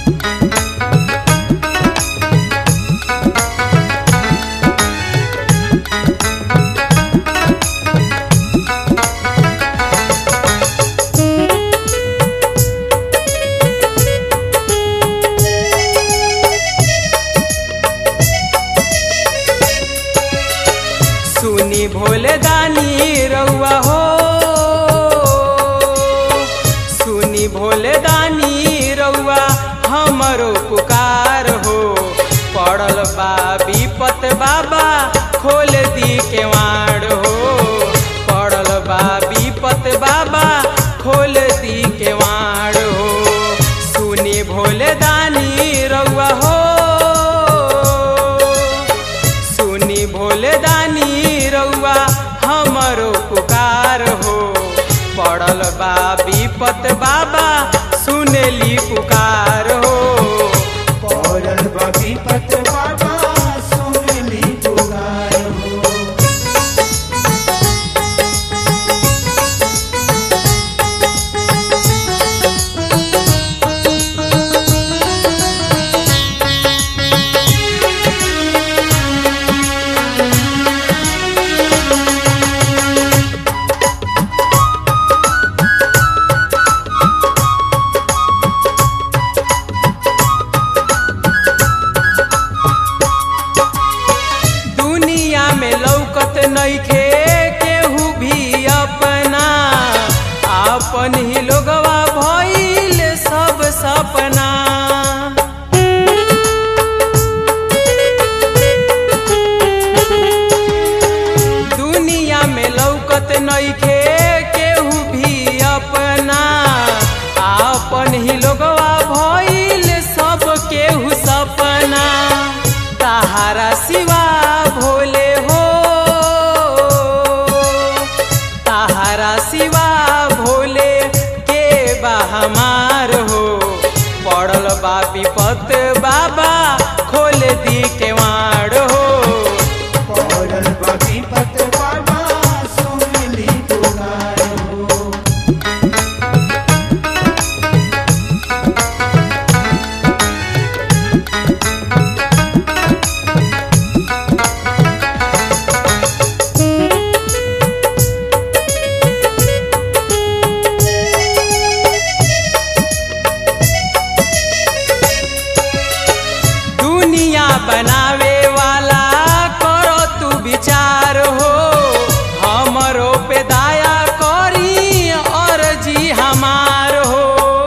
सुनी भोले दानी रउआ हो, सुनी भोले दानी रउआ हमरो पुकार हो। पड़ल बा विपत बाबा खोल दी केवाड़ हो, पड़ल बा विपत बाबा खोल दी केवाड़ हो। सुनी भोले दानी रउआ हो, सुनी भोले दानी रउआ हमरो पुकार हो। पड़ल बा विपत बाबा सुनेली पुकार हो, पड़ल बा विपत बाबा सुनेली पुकार हो। नइखे केहू भी अपना, आपन ही लोगवा भइल सब सपना। दुनिया में लौकत नइखे केहू भी अपना, आपन ही लोगवा भइल सब केहू सपना। तहारा सिवा भोले हो, तहारा सिवा भोले के बा हमार हो। पड़ल बा विपत बाबा खोल दी केवाड़ हो, पड़ल बा विपत बाबा सुनेली पुकार हो। बनावे वाला करो तू विचार हो, हमरो पे दया करी और जी हमार हो।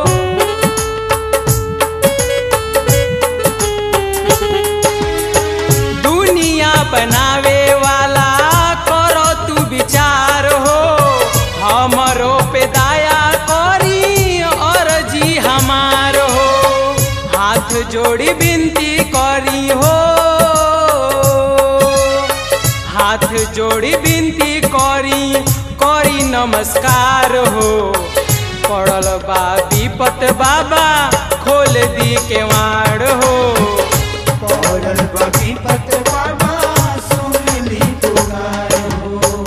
दुनिया बनावे वाला करो तू विचार हो, हमरो पे दया करी और जी हमार हो। हाथ जोड़ी विनती करी हो, हाथ जोड़ी विनती करी करी नमस्कार हो। पड़ल बा विपत बाबा खोल दी केवाड़ हो, पड़ल बा विपत बाबा सुनेली पुकार हो।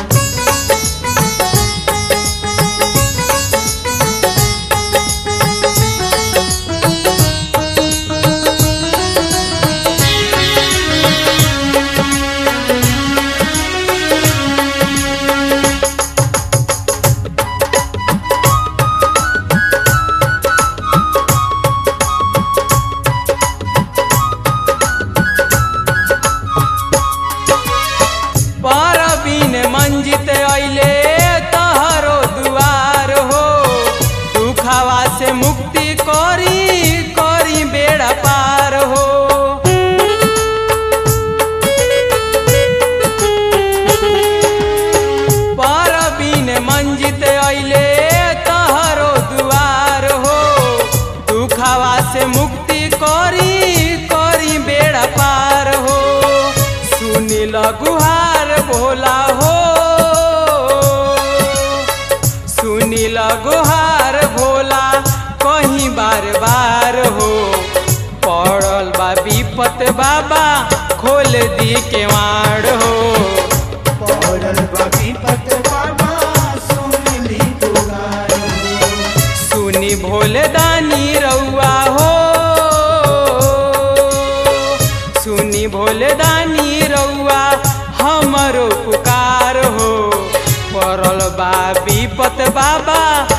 मंजित अइले तहरो दुआर हो, दुखवा से मुक्ति करी करी बेड़ा पार हो। परवीन मंजित अइले तहरो दुआर हो, दुखवा से मुक्ति करी करी बेड़ा पार हो। सुनिल गुहार भोला हो, सुनिल गुहार भोला कहीं बार बार हो। पड़ल बा विपत बाबा खोल दी केवाड़ हो, पड़ल बा विपत बाबा सुनेली पुकार हो। सुनी भोले दानी रउआ हो, विपत बाबा